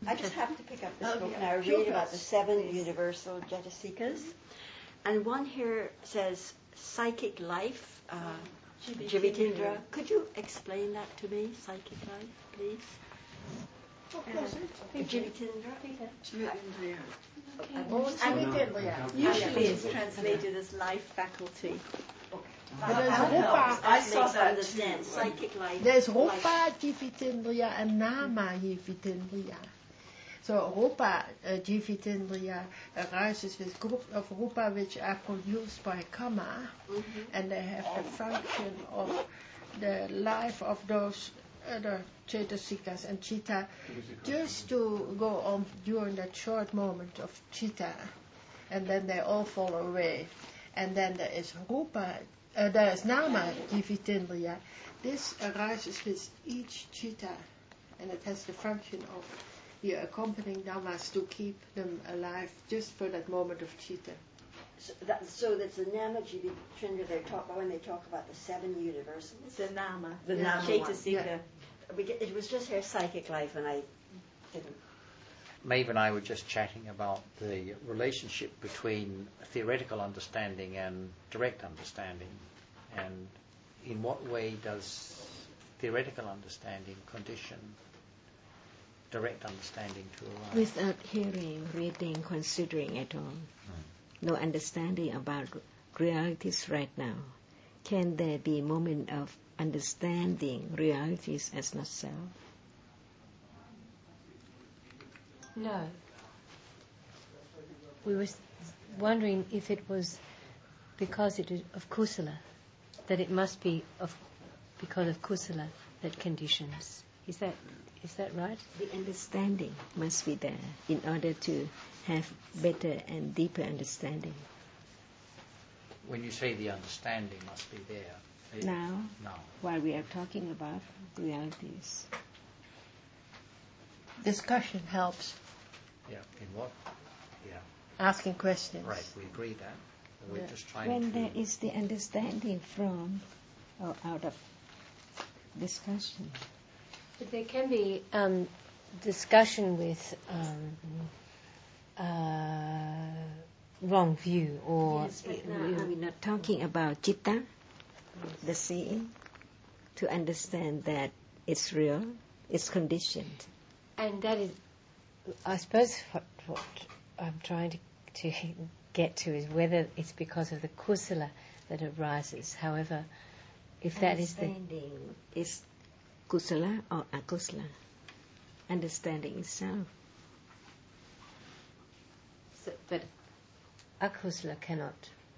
I just happened to pick up this book and I read about the 7 universal Jetasikas. And one here says psychic life, Jivitindra. Could you explain that to me, psychic life, please? Jivitindra? Usually it's translated as life faculty. I saw that understand. Psychic life. There's Rupa Jivitindriya and Nama Jivitindriya. So Rupa Jivitindriya arises with groups of Rupa which are produced by Kama, and they have the function of the life of those other Cetasikas and Chitta just to go on during that short moment of Chitta, and then they all fall away. And then there is there is Nama Jivitindriya. This arises with each Chitta, and it has the function of the accompanying Namas to keep them alive just for that moment of Chitta. So that's the Nama Jivitindra they talk about when they talk about the 7 universals. The Nama. The Nama Cetasika. Yeah. It was just her psychic life, and I didn't. Maeve and I were just chatting about the relationship between theoretical understanding and direct understanding, and in what way does theoretical understanding condition direct understanding to arise? Without hearing, reading, considering at all, no understanding about realities right now, can there be a moment of understanding realities as not self? No. We were wondering if it was because it is of kusala, that it must be because of kusala that conditions. Is that right? The understanding must be there in order to have better and deeper understanding. When you say the understanding must be there, now, while we are talking about realities, discussion helps. Yeah, in what? Yeah. Asking questions. Right, we agree that. We're just trying when there is the understanding from or out of discussion. But there can be discussion with wrong view or... Yes, but now are we not talking about citta, the seeing, to understand that it's real, it's conditioned. And that is, I suppose, what I'm trying to get to is whether it's because of the kusala that arises. However, if that is the... Understanding is kusala or akusala. Understanding itself. So, but akusala cannot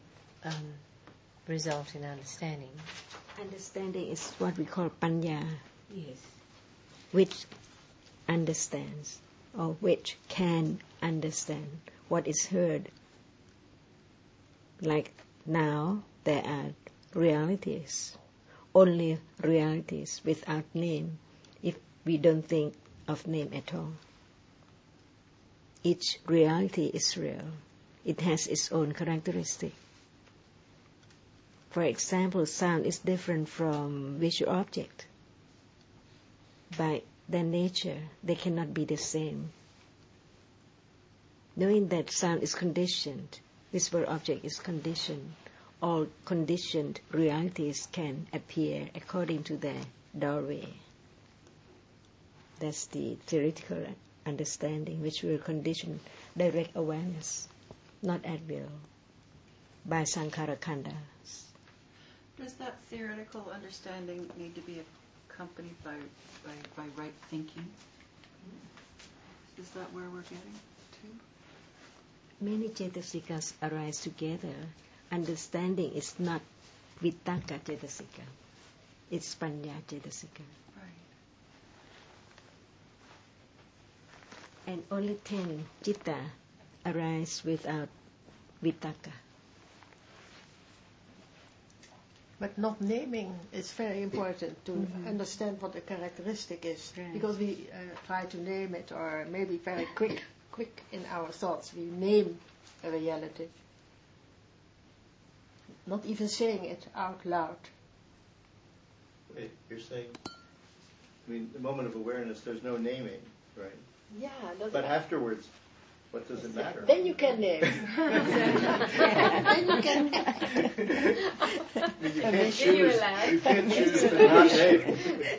result in understanding. Understanding is what we call panya. Yes. Which understands or which can understand what is heard. Like now there are realities, only realities without name, if we don't think of name at all. Each reality is real. It has its own characteristic. For example, sound is different from visual object. By their nature, they cannot be the same. Knowing that sound is conditioned, visible object is conditioned, all conditioned realities can appear according to their doorway. That's the theoretical understanding which will condition direct awareness, not at will, by sankhara khandas. Does that theoretical understanding need to be accompanied by right thinking? Is that where we're getting to? Many cetasikas arise together. Understanding is not vitakka cetasika. It's panya cetasika. Right. And only 10 citta arise without vitakka. But not naming is very important to understand what the characteristic is. Right. Because we try to name it, or maybe very quick in our thoughts, we name a reality. Not even saying it out loud. Wait, you're saying, the moment of awareness, there's no naming. Right. Yeah. But afterwards, what does it matter? Then you can name. Then you can. You can't choose. You can't choose to not name.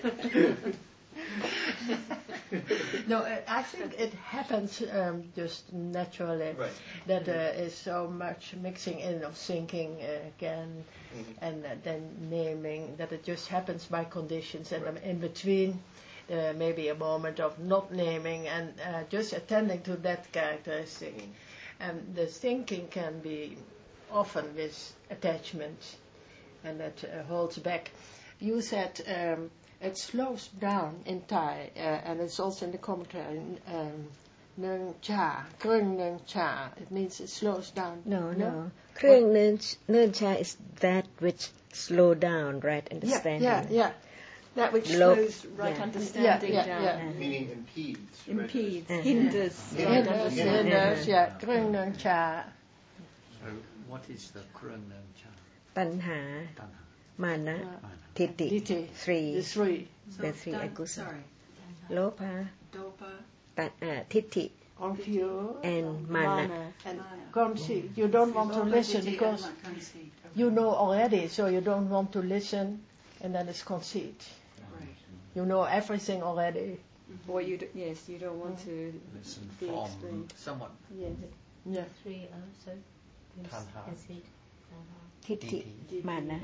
No, I think it happens just naturally. Right. That there is so much mixing in of thinking again, and then naming, that it just happens by conditions, and Right. in between maybe a moment of not naming and just attending to that characteristic. And the thinking can be often with attachment, and that holds back. You said it slows down in Thai, and it's also in the commentary, Nung Cha, Krung Nung Cha. It means it slows down. No. Krung Nung Cha is that which slow down right understanding. Yeah. That which Low- slows right yeah. understanding Yeah. down. Meaning impedes. Impedes, Right? hinders. right understanding. Hinders, yeah. Krung Nung Cha. So what is the Krung Nung Cha? Tanha, Tanha. Mana, Mana. Titi. Titi. Three. The three. The three Dan- akusala. Sorry. Lopa, Dopa, Titi, Confused. and Mana. And conceit. You don't want to listen because you know already, so you don't want to listen, and then it's conceit. Right. You know everything already. Or you don't want to Listen be from explained. someone. Yeah. Three also. Tanha. Titi, Mana.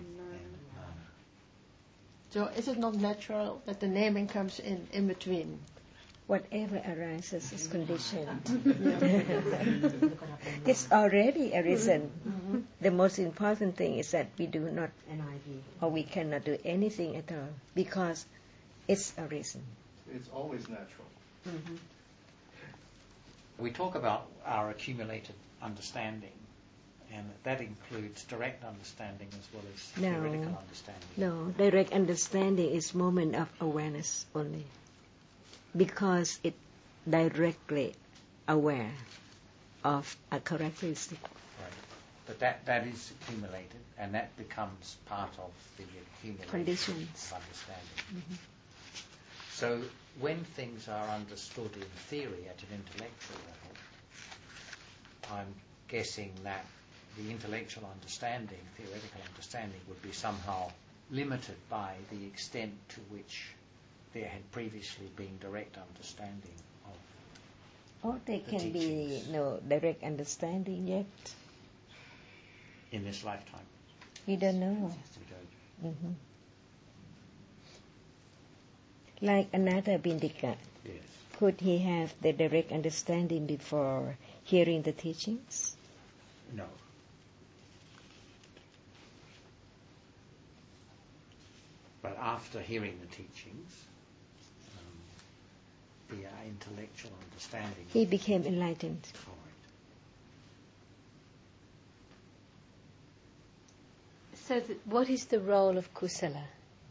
So is it not natural that the naming comes in between? Whatever arises is conditioned. It's already arisen. The most important thing is that we do not, or we cannot do anything at all, because it's arisen. It's always natural. We talk about our accumulated understanding, and that includes direct understanding as well as theoretical understanding. No, direct understanding is moment of awareness only, because it directly aware of a characteristic. Right. But that is accumulated, and that becomes part of the accumulation Conditions. of understanding. So when things are understood in theory at an intellectual level, I'm guessing that the intellectual understanding, theoretical understanding, would be somehow limited by the extent to which there had previously been direct understanding of. Or there The can be teachings. no direct understanding yet. In this lifetime. We don't know. We don't. Like another Bindika, Yes. could he have the direct understanding before hearing the teachings? No. But after hearing the teachings, the intellectual understanding. He became enlightened. for it. So what is the role of kusala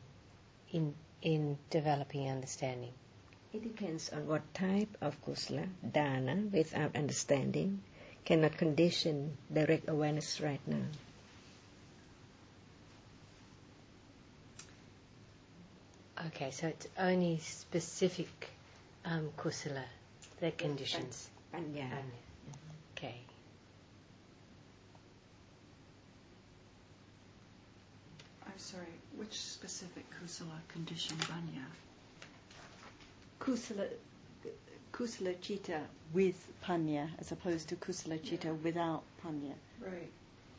in developing understanding? It depends on what type of kusala. Dana, without understanding, cannot condition direct awareness right now. Okay, so it's only specific kusala that conditions. Panya. Okay. I'm sorry, which specific kusala condition banya? Kusala Chitta with Panya as opposed to Kusala Chitta without Panya. Right.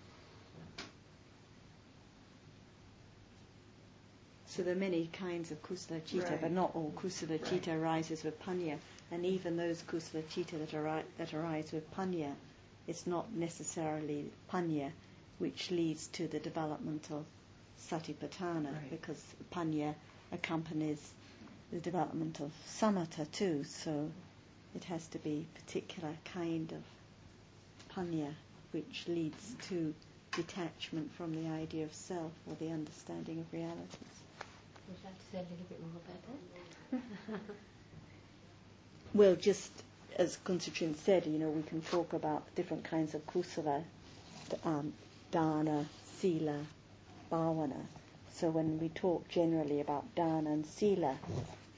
So there are many kinds of Kusala Chitta, Right. but not all Kusala Chitta arises with Panya. And even those Kusala Chitta that arise with Panya, it's not necessarily Panya which leads to the development of Satipatthana, Right. because Panya accompanies the development of Samatha too, so it has to be particular kind of Panya which leads to detachment from the idea of self or the understanding of realities. Would you like to say a little bit more about that? Well, just as Kunsachin said, we can talk about different kinds of kusala, dana, sila, bhavana. So when we talk generally about dana and sila,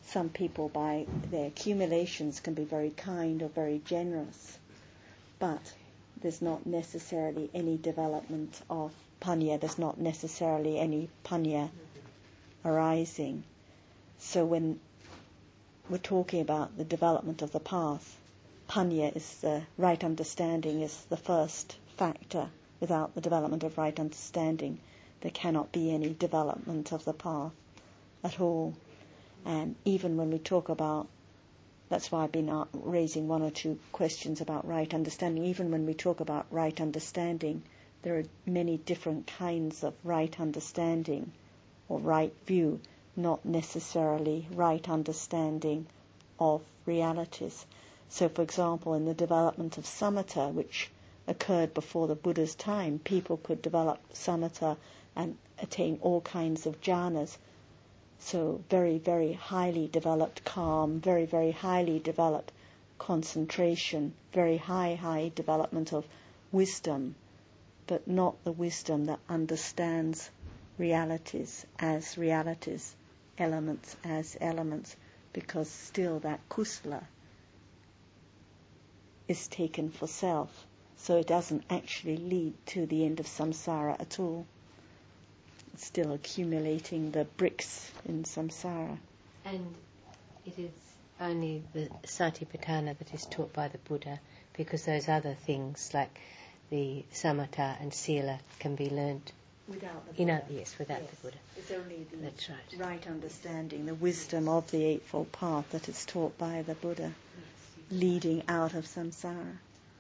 some people, by their accumulations, can be very kind or very generous, but there's not necessarily any development of panya, there's not necessarily any panya arising. So when we're talking about the development of the path, panya is the right understanding, is the first factor. Without the development of right understanding, there cannot be any development of the path at all. And even when we talk about, that's why I've been raising one or two questions about right understanding, even when we talk about right understanding, there are many different kinds of right understanding or right view, not necessarily right understanding of realities. So, for example, in the development of samatha, which occurred before the Buddha's time, people could develop samatha and attain all kinds of jhanas. So very, very highly developed calm, very, very highly developed concentration, very high development of wisdom, but not the wisdom that understands realities, elements as elements, because still that kusala is taken for self. So it doesn't actually lead to the end of samsara at all. It's still accumulating the bricks in samsara. And it is only the Satipatthana that is taught by the Buddha, because those other things like the samatha and sila can be learned without the Buddha. Without the Buddha. It's only the That's right. right understanding, the wisdom of the Eightfold Path that is taught by the Buddha, leading out of samsara.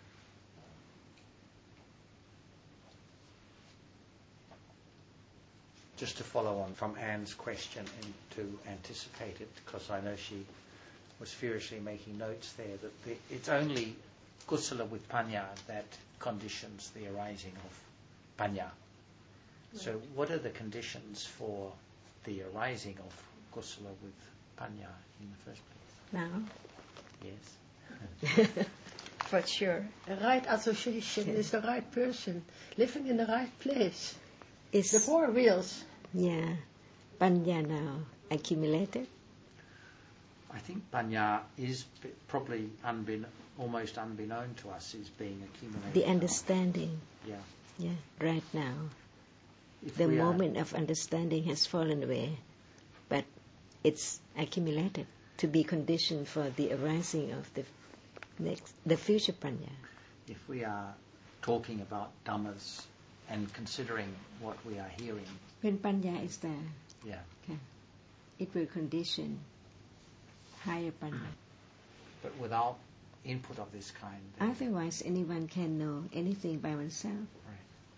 Just to follow on from Anne's question and to anticipate it, because I know she was furiously making notes there, that it's only kusala with panya that conditions the arising of panya. Right. So what are the conditions for the arising of kusala with panya in the first place? Now? Yes. For sure. A right association is the right person, living in the right place. Is the four wheels. Yeah. Panya now accumulated? I think panya is probably almost unbeknown to us, is being accumulated. The understanding. Yeah. Yeah, right now. If the moment of understanding has fallen away, but it's accumulated to be conditioned for the arising of the future panya. If we are talking about dhammas and considering what we are hearing, when panya is there, yeah, okay, it will condition higher panya. But without input of this kind, otherwise anyone can know anything by oneself. Right.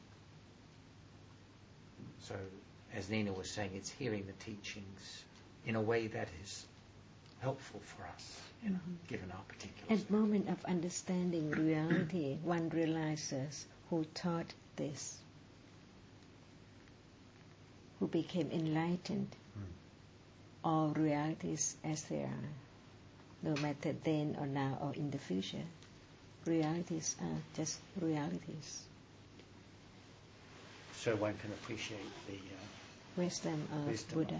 So, as Nina was saying, it's hearing the teachings in a way that is helpful for us, given our particular. At moment of understanding reality, one realizes who taught this, who became enlightened. All realities as they are, no matter then or now or in the future. Realities are just realities. So one can appreciate the wisdom of Buddha.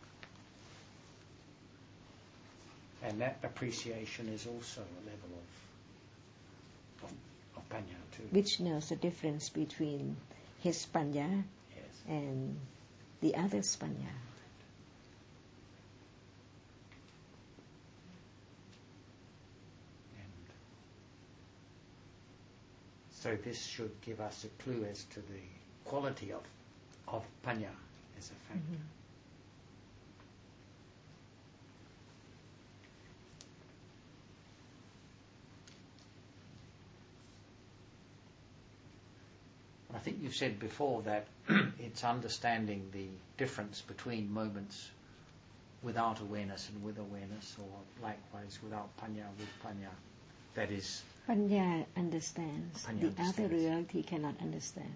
And that appreciation is also a level of panya too. Which knows the difference between his panya and the other's panya. So this should give us a clue as to the quality of panya as a factor. Mm-hmm. I think you've said before that it's understanding the difference between moments without awareness and with awareness, or likewise without panya with panya. That is, panya understands. Panya the other reality cannot understand.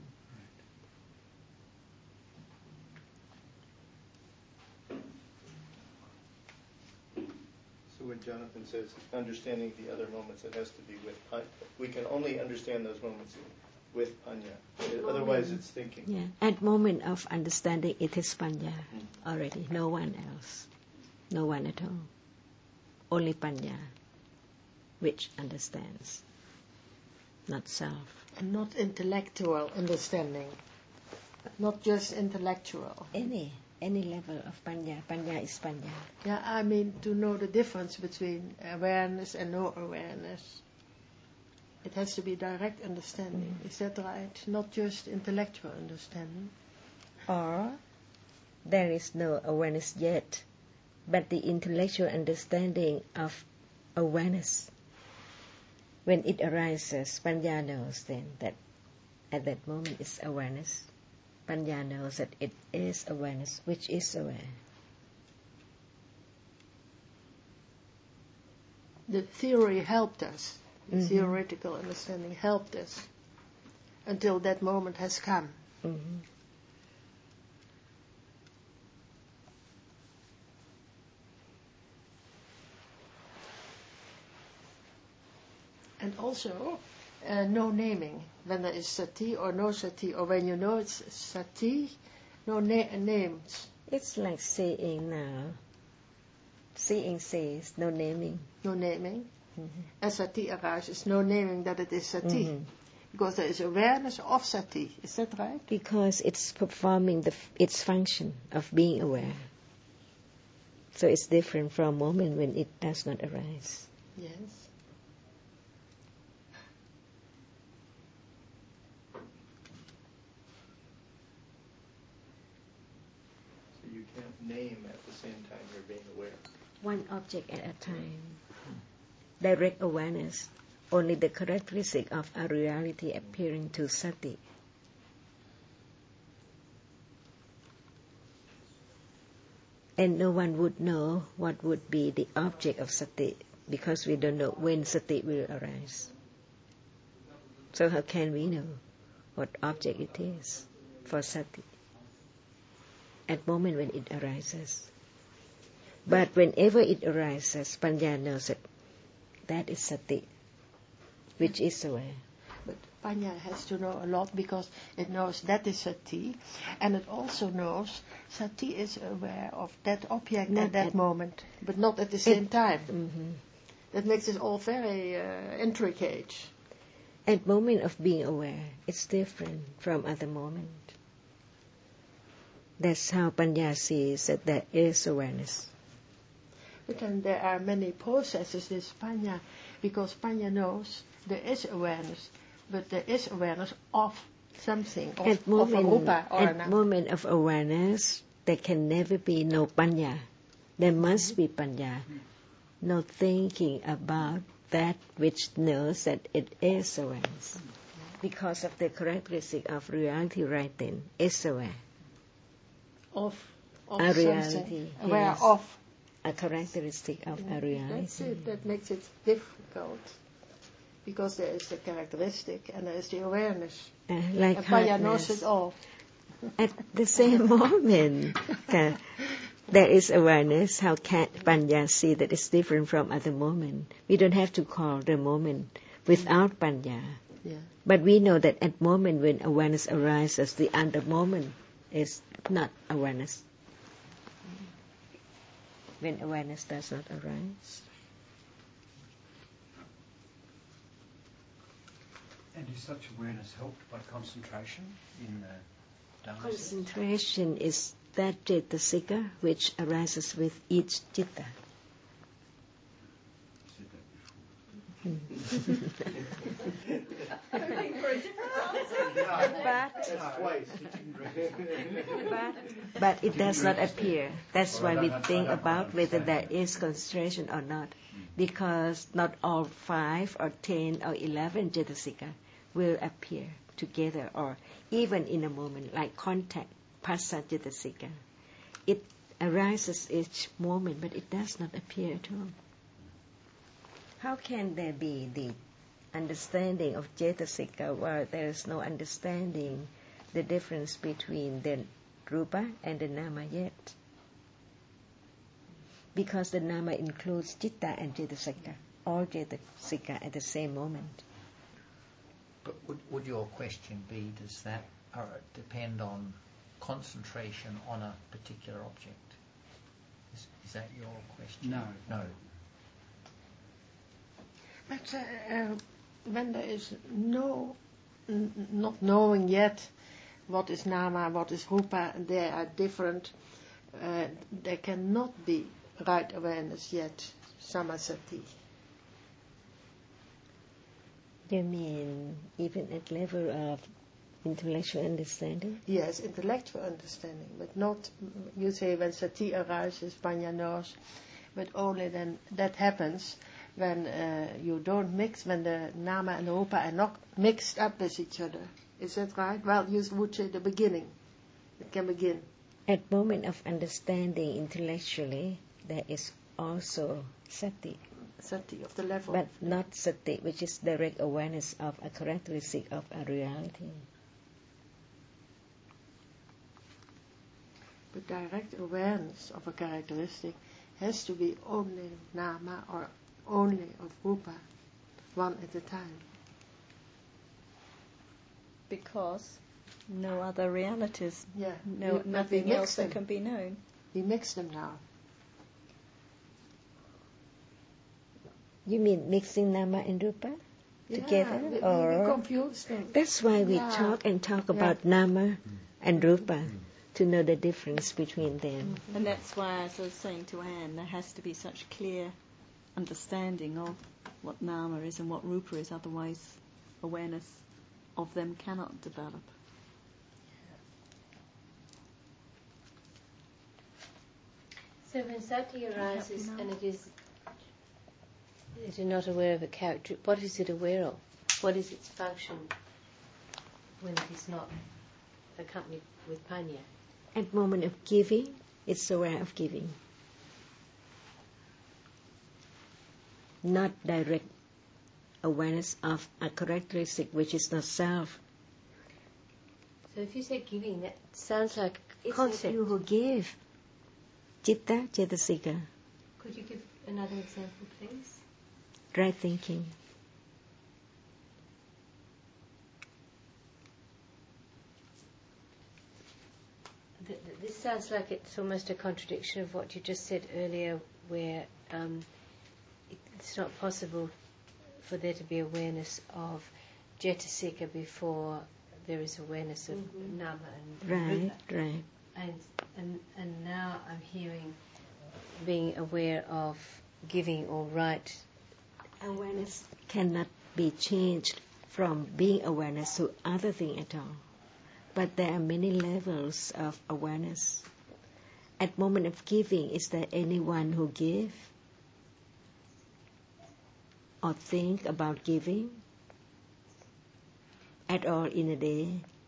So when Jonathan says understanding the other moments, it has to be with panya. We can only understand those moments with panya. Otherwise it's thinking. Yeah. At moment of understanding, it is panya already. No one else. No one at all. Only Panya, which understands, not self. And not intellectual understanding. Not just intellectual. Any level of Panya. Panya is Panya. Yeah, I mean to know the difference between awareness and no awareness. It has to be direct understanding. Is that right? Not just intellectual understanding. Or there is no awareness yet, but the intellectual understanding of awareness. When it arises, Panya knows then that at that moment it's awareness. Panya knows that it is awareness, which is aware. The theory helped us. The theoretical understanding helped us until that moment has come. Mm-hmm. And also, no naming, when there is sati or no sati, or when you know it's sati, no names. It's like seeing now. Seeing says no naming. No naming. Mm-hmm. As sati arises, no naming that it is sati. Mm-hmm. Because there is awareness of sati. Is that right? Because it's performing its function of being aware. So it's different from a moment when it does not arise. Yes. You can't name at the same time you're being aware. One object at a time. Direct awareness, only the characteristic of a reality appearing to sati. And no one would know what would be the object of sati, because we don't know when sati will arise. So how can we know what object it is for sati at the moment when it arises? But whenever it arises, Panya knows that that is sati, which is aware. But Panya has to know a lot because it knows that is sati, and it also knows sati is aware of that object Not at that at- moment, but not at the same time. Mm-hmm. That makes it all very intricate. At moment of being aware, it's different from other moment. That's how Panya sees that there is awareness. But then there are many processes, this Panya, because Panya knows there is awareness, but there is awareness of something, of a rupa or at moment of awareness, there can never be no Panya. There must be Panya. No thinking about that which knows that it is awareness. Because of the characteristic of reality right then, is aware. of A something, reality, aware yes. of. A characteristic of a reality. That's it. That makes it difficult. Because there is the characteristic and there is the awareness. Like And Panya knows hardness. it all. At the same moment, there is awareness. How can Panya see that it's different from other moment? We don't have to call the moment without Panya. Yeah. But we know that at moment when awareness arises, the other moment is not awareness. When awareness does not arise. And is such awareness helped by concentration in the Dharma? Concentration is that Cetasika which arises with each Citta. But it does not appear. That's why we think about whether there is concentration or not. Because not all 5 or 10 or 11 Cetasika will appear together or even in a moment, like contact, Phassa Cetasika. It arises each moment, but it does not appear at all. How can there be the understanding of Cetasika while there is no understanding the difference between the Rupa and the Nama yet? Because the Nama includes Citta and Cetasika, all Cetasika at the same moment. But would your question be, does that depend on concentration on a particular object? Is that your question? No. No. But when there is not knowing yet what is nama, what is rupa, they are different, there cannot be right awareness yet, samasati. You mean even at level of intellectual understanding? Yes, intellectual understanding, but not, you say when sati arises, panya knows, but only then that happens when you don't mix, when the nama and the rupa are not mixed up with each other. Is that right? Well, you would say the beginning. It can begin. At moment of understanding intellectually, there is also sati. Sati of the level. But not sati, which is direct awareness of a characteristic of a reality. But direct awareness of a characteristic has to be only nama or only of rupa, one at a time. Because no other realities, Yeah. nothing we else them. that can be known. We mix them now. You mean mixing nama and rupa together? We Or confuse them. that's why we Yeah. talk about nama and rupa, to know the difference between them. And that's why, as I was saying to Anne, there has to be such clear understanding of what nama is and what rupa is, otherwise awareness of them cannot develop. So when sati arises and it is not aware of a character, what is it aware of? What is its function when it is not accompanied with panya? At moment of giving, it's aware of giving. Not direct awareness of a characteristic which is not self. So if you say giving, that sounds like a It's concept. like you who give. Citta, cetasika. Could you give another example, please? Right thinking. This sounds like it's almost a contradiction of what you just said earlier, where it's not possible for there to be awareness of cetasika before there is awareness of nama and Right, rupa. right. And now I'm hearing being aware of giving or right. Awareness cannot be changed from being awareness to other thing at all. But there are many levels of awareness. At moment of giving, is there anyone who give or think about giving at all in a day?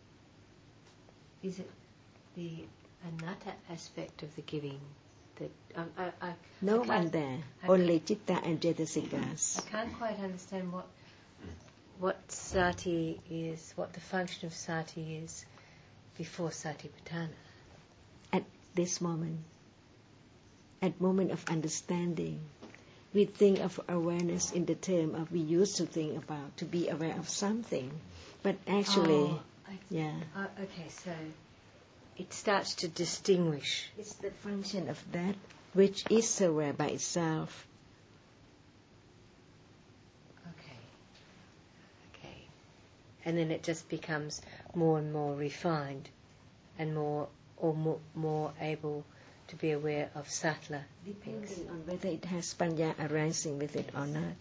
Is it the anatta aspect of the giving that No I one can't- there, I only citta and cetasikas. I can't quite understand what sati is, what the function of sati is before satipatthana. At this moment, at moment of understanding, we think of awareness in the term of we used to think about to be aware of something, but actually, Okay, so it starts to distinguish. it's the function of that which is aware by itself. Okay. And then it just becomes more and more refined and more able to be aware of subtler things. Depending on whether it has panya arising with it or not.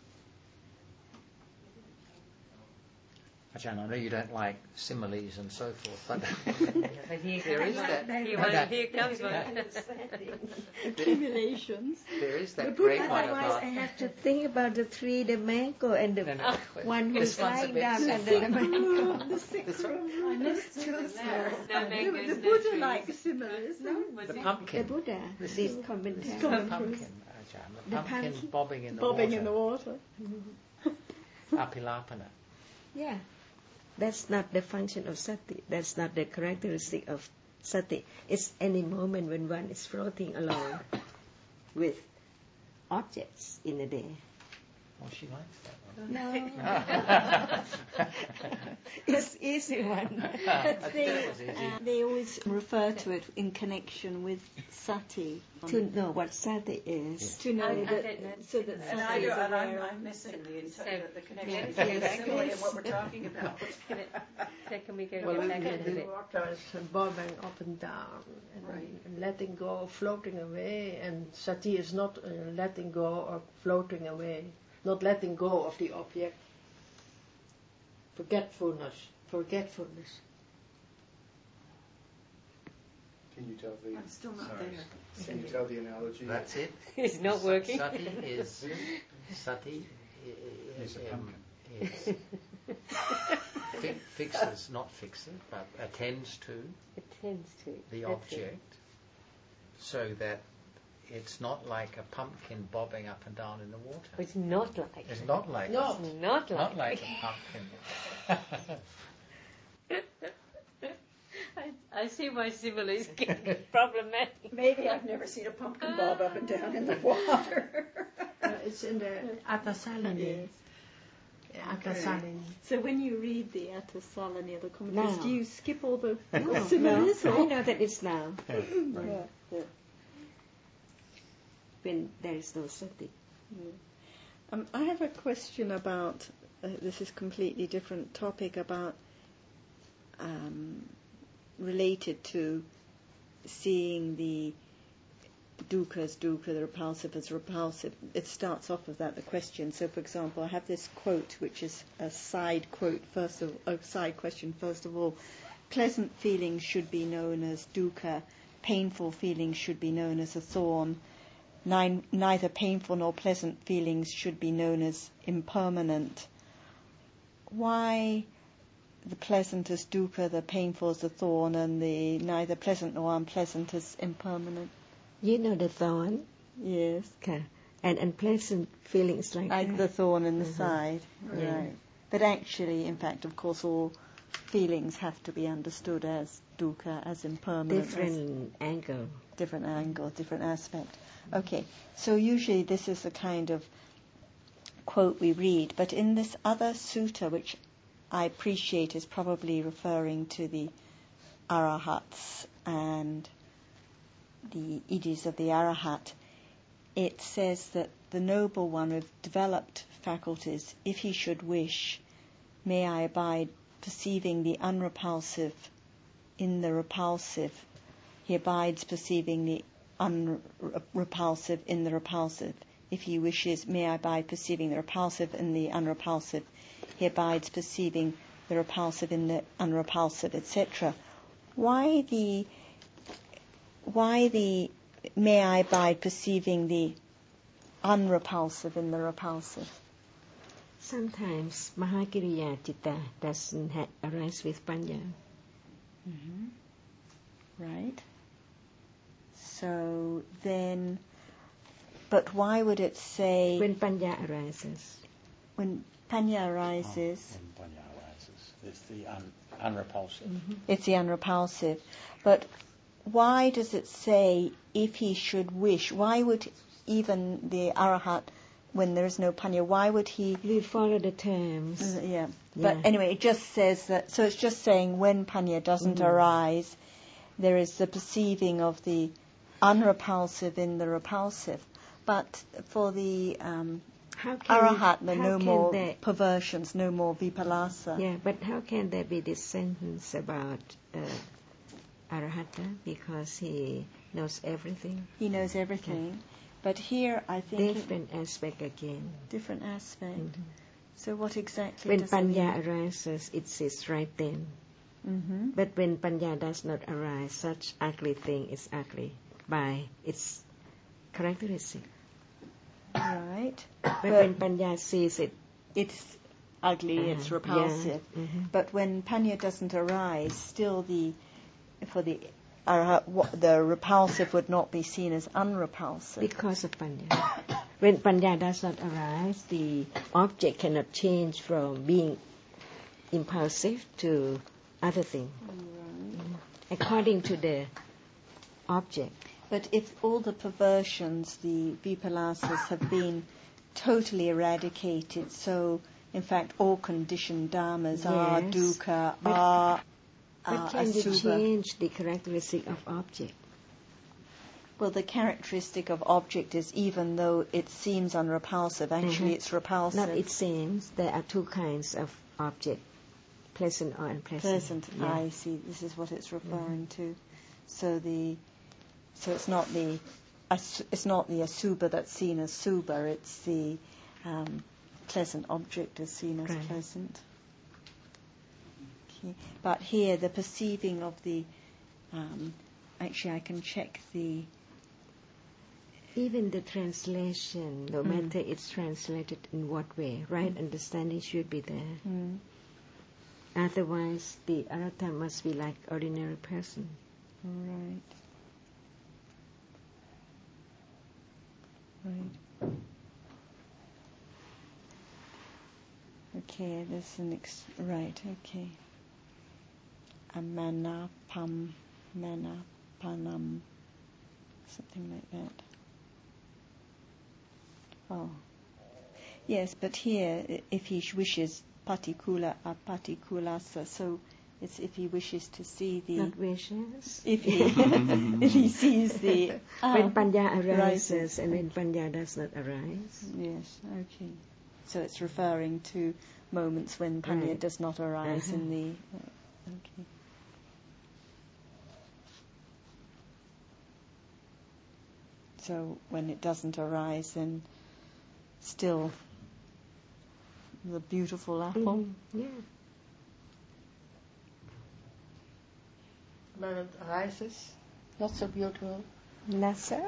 Ajahn, I know you don't like similes and so forth, but But here there is that. Here comes one. Accumulations. There is that great one Otherwise, about. I have to think about the tree, the mango, and the one who's This one's a lying bit down under simpler. the mango. I know it's too small. No mangoes, The no Buddha trees. likes similes, no? The The pumpkin. Buddha, This these is the commentaries. pumpkin, Ajahn. The pumpkin bobbing in the Bobbing water. in the water. Apilapana. Yeah, that's not the function of sati. That's not the characteristic of sati. It's any moment when one is floating along with objects in a day. Well, she likes that one. No. It's easy one. But they always refer to it in connection with sati. To know what sati is. To know I that, don't know. so that And sati is aware of. I'm missing the connection Yeah. assembly and what we're talking about. So can we go Well, back a little the bit? water is bobbing up and down and letting go, floating away, and sati is not letting go or floating away, not letting go of the object. Forgetfulness. Can you tell the? I'm still not Sorry. there. Can you tell the analogy? That's it. It's not working. Sati is It's a pumpkin. fixes, not fixes, but attends to It tends to. the That's object, so that it's not like a pumpkin bobbing up and down in the water. It's not like. It's not like No. It's not like. not like a pumpkin. I see why simile is getting problematic. Maybe I've never seen a pumpkin bob up and down in the water. It's in the Atasalini. Atasalini. So when you read the Atasalani or the commentaries, Now. do you skip all the No, similes? I know that it's now. Yeah. When there is no sati. I have a question about, this is completely different topic, about related to seeing the dukkha as dukkha, the repulsive as repulsive. It starts off with that, the question. So, for example, I have this quote, which is a side quote, side question. First of all, pleasant feelings should be known as dukkha, painful feelings should be known as a thorn. Neither painful nor pleasant feelings should be known as impermanent. Why the pleasant as dukkha, the painful as a thorn, and the neither pleasant nor unpleasant as impermanent? You know the thorn? Yes. Okay. And unpleasant feelings like The thorn in the side. Yeah. Right. But actually, in fact, of course, all feelings have to be understood as dukkha, as impermanent. different angle. Different angle, different aspect. Okay, so usually this is the kind of quote we read, but in this other sutta, which I appreciate is probably referring to the arahats and the idis of the arahat, it says that the noble one with developed faculties, if he should wish, may I abide perceiving the unrepulsive in the repulsive. He abides perceiving the unrepulsive in the repulsive. If he wishes, may I abide perceiving the repulsive in the unrepulsive. He abides perceiving the repulsive in the unrepulsive, etc. Why the may I abide perceiving the unrepulsive in the repulsive? Sometimes Mahakiriya Citta doesn't arise with Panya. Mm-hmm. Right. So then, but why would it say When Panya arises. when Panya arises? When Panya arises, it's the unrepulsive. It's the unrepulsive. But why does it say if he should wish? Why would even the Arahat, when there is no Panya, why would he? We follow the terms. Yeah. But anyway, it just says that. So it's just saying when Panya doesn't arise, there is the perceiving of the unrepulsive in the repulsive. But for the Arahat, there are no more perversions, no more vipalasa. Yeah, but how can there be this sentence about Arahata? Because he knows everything. He knows everything. But here, I think... Different aspect again. Different aspect. Mm-hmm. So what exactly when does Panya it mean? arises, it says right then. Mm-hmm. But when Panya does not arise, such ugly thing is ugly by its characteristic. Right. But when Panya sees it, it's ugly, it's repulsive. Yeah. Mm-hmm. But when Panya doesn't arise, still the repulsive would not be seen as unrepulsive. Because of Panya. When Panya does not arise, the object cannot change from being impulsive to other thing. According to the object. But if all the perversions, the vipalasas, have been totally eradicated. So, in fact, all conditioned dharmas are dukkha, are But can you asubha. change the characteristic of object? Well, the characteristic of object is, even though it seems unrepulsive, actually it's repulsive. Not it seems. There are two kinds of object, pleasant or unpleasant. Pleasant. Yeah. I see. This is what it's referring to. So it's not the asubha that's seen as subha. It's the pleasant object is seen as pleasant. Okay. But here, the perceiving of the actually, I can check the. Even the translation, no matter it's translated in what way, right understanding should be there. Otherwise, the arhatha must be like ordinary person. Right. Okay, there's an right. Okay. Amanapanam, something like that. Oh. Yes, but here, if he wishes patikula apatikulasa, so it's if he wishes to see the... Not wishes. If he sees the... when panya arises and when panya does not arise. Yes, okay. So it's referring to moments when panya does not arise in the... okay. So when it doesn't arise, then still the beautiful apple. Yeah. When it arises, not so beautiful. Nasa?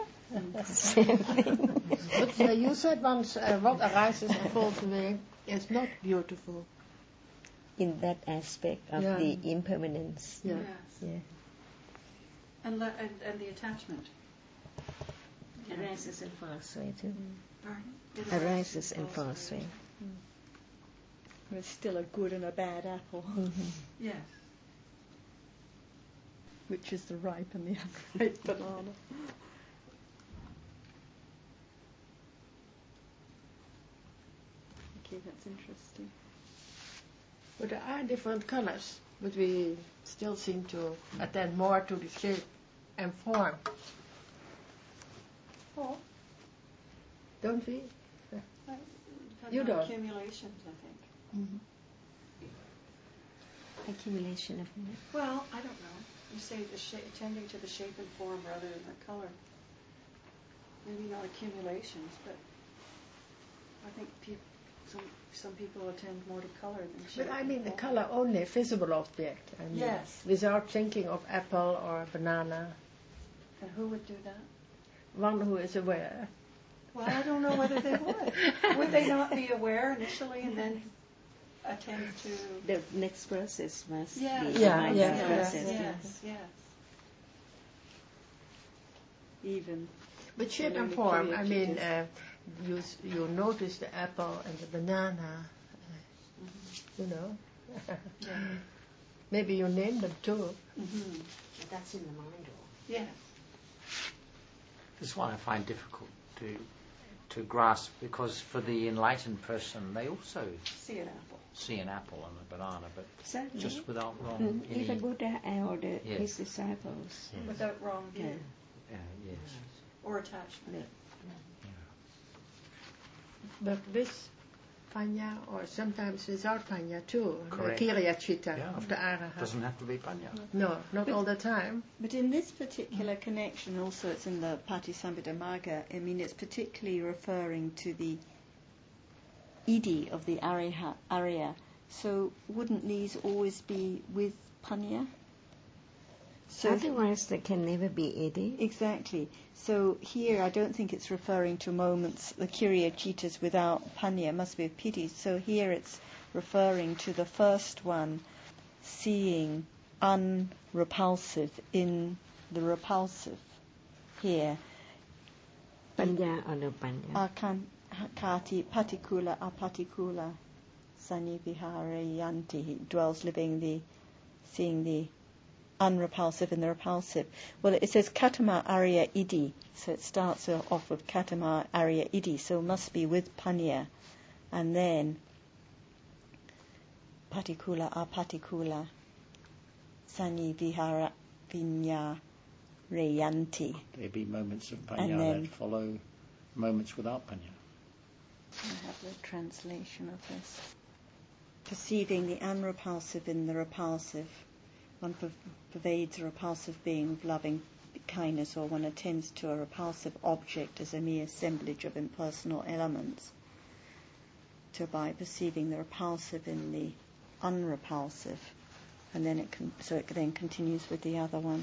But you said once, what arises and falls away is not beautiful. In that aspect of the impermanence. Yeah. Yes. Yeah. And the attachment. Arises and falls away too. Pardon? Arises and falls away. There's still a good and a bad apple. Yes. Which is the ripe and the unripe banana. Okay, that's interesting. But there are different colors, but we still seem to attend more to the shape and form. Oh. Don't we? You don't. Accumulations, I think. Accumulation of Well, I don't know. You say attending to the shape and form rather than the color. Maybe not accumulations, but I think some people attend more to color than shape. But I and mean the form. color only, visible object. I mean, Yes. without thinking of apple or banana. And who would do that? One who is aware. Well, I don't know whether they would. Would they not be aware initially and then attend to... the next process must be Yes. the Yeah, mindful yeah, process. Yes. Even. But shape and Really form, I mean, creative. you notice the apple and the banana, you know. Maybe you name them too. Mm-hmm. That's in the mind. Yes. This is one I find difficult to grasp, because for the enlightened person, they also See an apple. see an apple and a banana, but Certainly. just without wrong. Even Buddha or his Yes. disciples. Yes. Without wrong view Yes. or attachment. But with panya, or sometimes without panya too, Correct. the Kiriya Chitta Yeah. of the Arahant. Doesn't have to be panya. No, not all the time. But in this particular connection, also it's in the Patisambhita Magga, I mean, it's particularly referring to the Idi of the Arya. So wouldn't these always be with Panya? So Otherwise, there can never be Edi. exactly. So here, I don't think it's referring to moments, the Kiriya Chittas without Panya, must be with Piti. So here it's referring to the first one, seeing unrepulsive in the repulsive. Here, Panya or no panya. Kati patikula apatikula saniviharayanti, dwells living seeing the unrepulsive and the repulsive. Well, it says katama arya idi, so it starts off with katama arya idi, so it must be with panya, and then patikula apatikula sani vihara vinya reyanti. There be moments of panya that follow moments without panya. I have the translation of this. Perceiving the unrepulsive in the repulsive. One pervades a repulsive being with loving kindness, or one attends to a repulsive object as a mere assemblage of impersonal elements. By perceiving the repulsive in the unrepulsive, and then it then continues with the other one.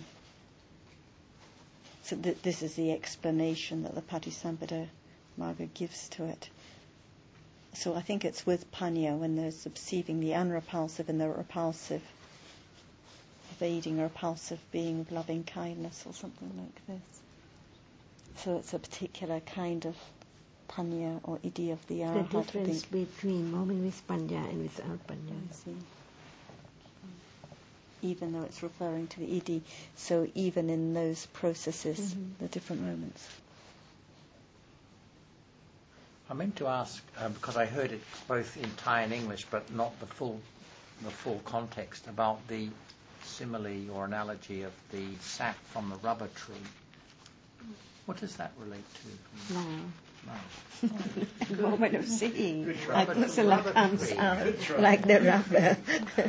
So this is the explanation that the Patisampada Magga gives to it. So I think it's with panya, when there's perceiving the unrepulsive and the repulsive, pervading a repulsive being with loving kindness or something like this. So it's a particular kind of panya or idea of the arahat. The difference between moment with panya and without panya. I see. Even though it's referring to the idi, so even in those processes, the different moments. I meant to ask, because I heard it both in Thai and English, but not the full context, about the simile or analogy of the sap from the rubber tree. What does that relate to? Now. The moment of seeing, Akusala comes out like the rubber.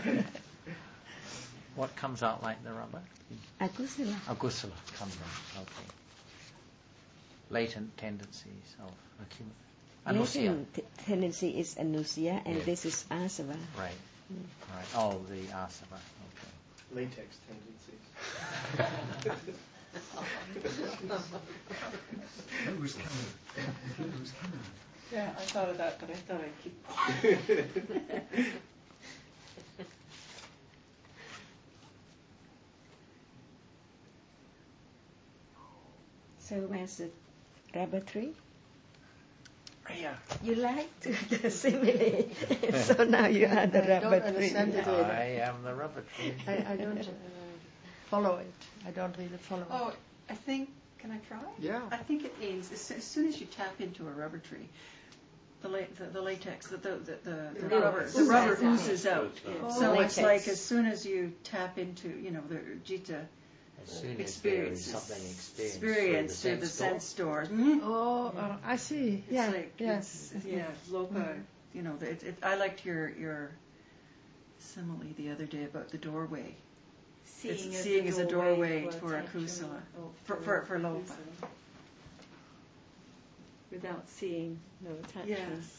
What comes out like the rubber? Akusala. Akusala comes out. Okay. Latent tendencies of accumulation. Latent tendency is anusya, and this is asava. Right. Right. Oh, the asava. Okay. Latex tendencies. It was coming. Yeah, I thought of that, but I thought I'd keep. So where's the rubber tree? Yeah. You like the simile, so now you are the rubber tree. I am the rubber tree. I don't follow it. I don't really follow it. Oh, I think, can I try? Yeah. I think it means as soon as you tap into a rubber tree, the latex, the rubber oozes out. So Latex. it's like as soon as you tap into, the jita As soon as there is experience something through the sense door. Oh, I see. It's Yeah, like, yes. loka. I liked your simile the other day about the doorway. Seeing as a doorway for a kusala, for lopa. Without seeing, no attachment. Yes.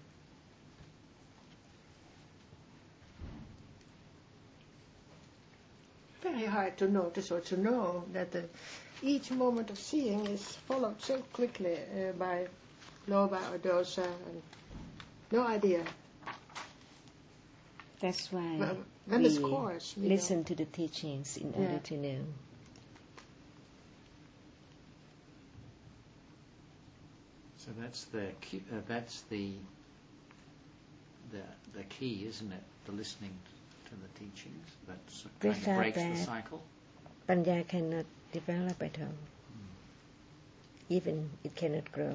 Very hard to notice or to know that each moment of seeing is followed so quickly by loba or dosa, and no idea. That's why Then we it's course. listen to the teachings in order to know. So that's the key, isn't it? The listening to the teachings. That's kind of breaks the cycle. Panya cannot develop at all. Even it cannot grow.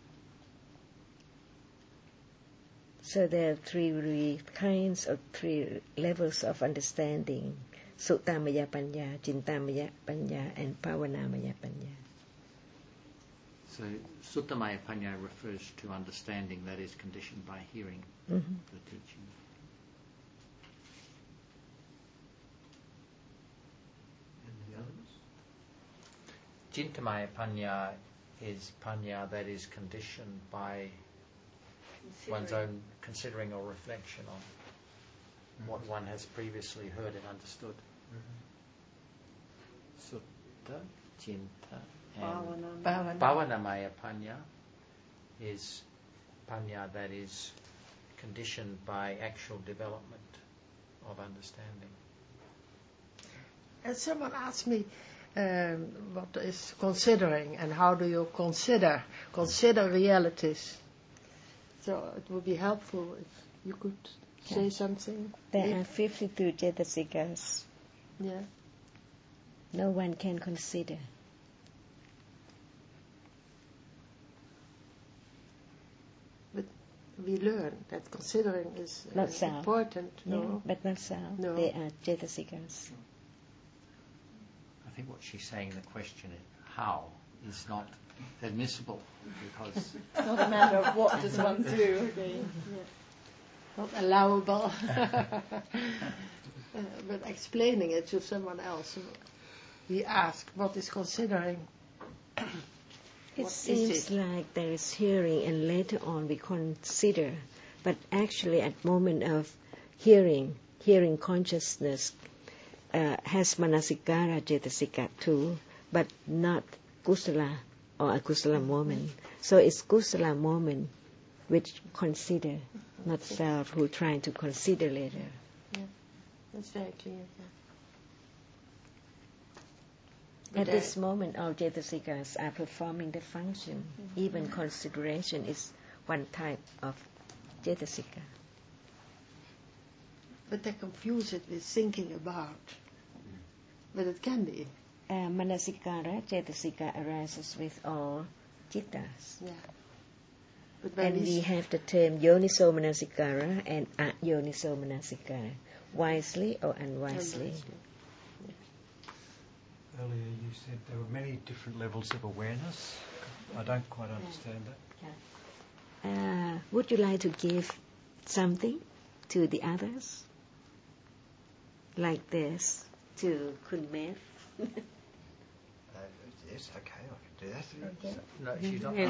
So there are three levels of understanding: Suttamaya Panya, Chintamaya Panya, and Pavanamaya Panya. So Suttamaya Panya refers to understanding that is conditioned by hearing the teaching. And the others? Chintamaya Panya is Panya that is conditioned by one's own considering or reflection on what one has previously heard and understood. Sutta, Chinta, and Bhavanamaya Panya is Panya that is conditioned by actual development of understanding. And someone asked me what is considering and how do you consider realities. So it would be helpful if you could say something. There are 52 Jetasikas. Yeah. No one can consider. But we learn that considering is Not self. important. Yeah, No, but not self. No. They are Jetasikas. I think what she's saying in the question is how is not admissible because It's not a matter of what does one do again. not allowable. But explaining it to someone else. We ask, what is considering? It What seems is it? like there is hearing and later on we consider, but actually at moment of hearing consciousness has manasikara cetasika too, but not kusala or akusala moment. So it's kusala moment which consider, not self who trying to consider later. That's very clear. At this moment, all Jetasikas are performing the function. Even consideration is one type of Jetasika. But they confuse it with thinking about. But it can be. Manasikara, Jetasika arises with all Jittas. Yeah. But when And we have the term Yoniso Manasikara and Ayoniso Manasikara, wisely or unwisely. Earlier you said there were many different levels of awareness. I don't quite understand that. Would you like to give something to the others? Like this, to Kunmev? Yes, okay, I can do that. Okay. no, she's not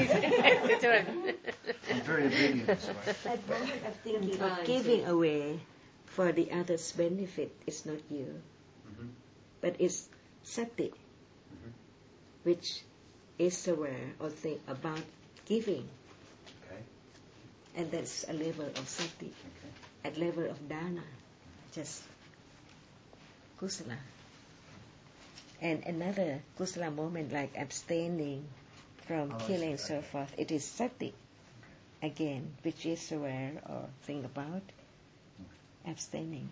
I'm very obedient this way. At moment of thinking of giving away for the other's benefit, it's not you. Mm-hmm. But it's sati, which is aware or think about giving. Okay. And that's a level of sati. Okay. At level of dana, just kusala. And another kusala moment like abstaining from killing and so forth, it is sati again, which is aware or think about abstaining.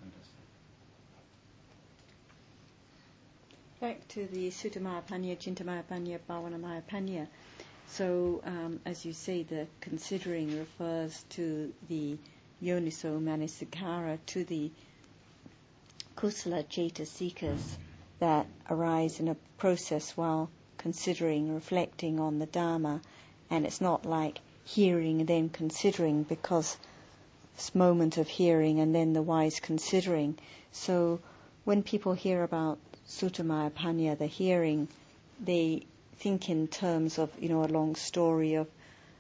Back to the Suttamaya Panya, Chintamaya Panya, Bhavanamaya Panya. So, as you say, the considering refers to the Yoniso Manasikara, to the Kusala Jetasikas that arise in a process while considering, reflecting on the Dharma, and it's not like hearing and then considering, because this moment of hearing and then the wise considering. So when people hear about Suttamaya Panya, the hearing, they think in terms of, a long story of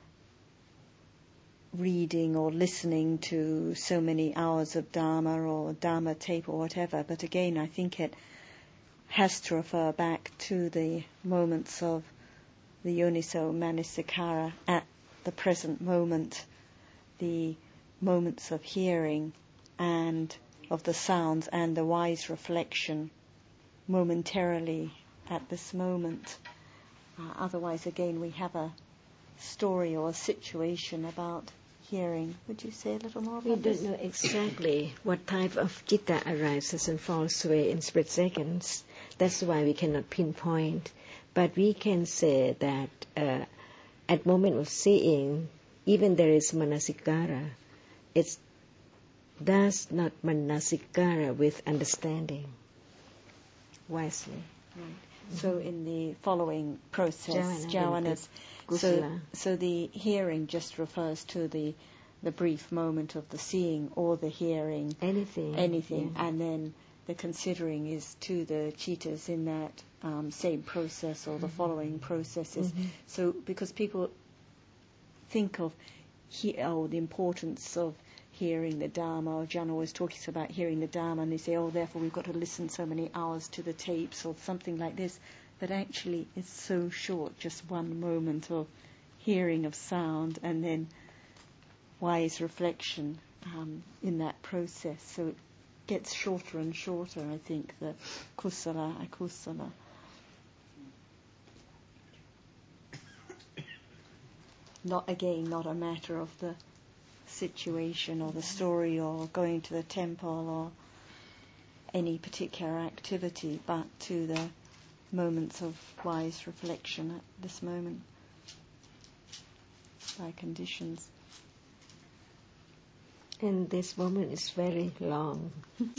reading or listening to so many hours of Dharma or Dharma tape or whatever. But again, I think it has to refer back to the moments of the Yoniso Manasikara at the present moment, the moments of hearing and of the sounds and the wise reflection momentarily at this moment. Otherwise, again, we have a story or a situation about hearing. Would you say a little more about this? We don't know exactly what type of citta arises and falls away in split seconds. That's why we cannot pinpoint. But we can say that at moment of seeing, even there is manasikara, it does not manasikara with understanding wisely. Right. So in the following process, jhanas, so the hearing just refers to the brief moment of the seeing or the hearing, anything, yeah. And then the considering is to the chittas in that same process or the following processes. So because people think of the importance of hearing the Dharma, or John always talks about hearing the Dharma, and they say, therefore we've got to listen so many hours to the tapes or something like this. But actually it's so short, just one moment of hearing of sound and then wise reflection in that process. So it gets shorter and shorter, I think, the kusala, akusala. Not a matter of the situation or the story or going to the temple or any particular activity, but to the moments of wise reflection at this moment by conditions. And this moment is very long.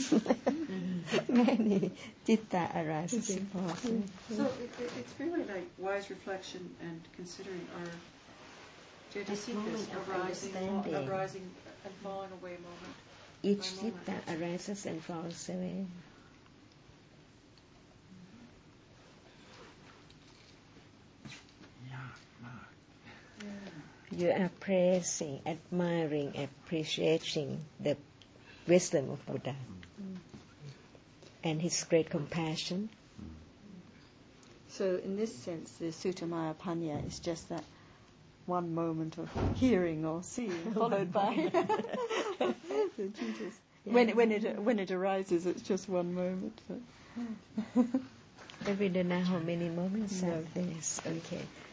Many citta arises. So it's really like wise reflection and considering our jatasikas arising and falling away moment. Each citta arises and falls away. You are praising, admiring, appreciating the wisdom of Buddha and his great compassion. So in this sense, the Suttamaya Panya is just that one moment of hearing or seeing, followed by the Jesus. Yeah. When it arises, it's just one moment. We don't know how many moments are this. Okay.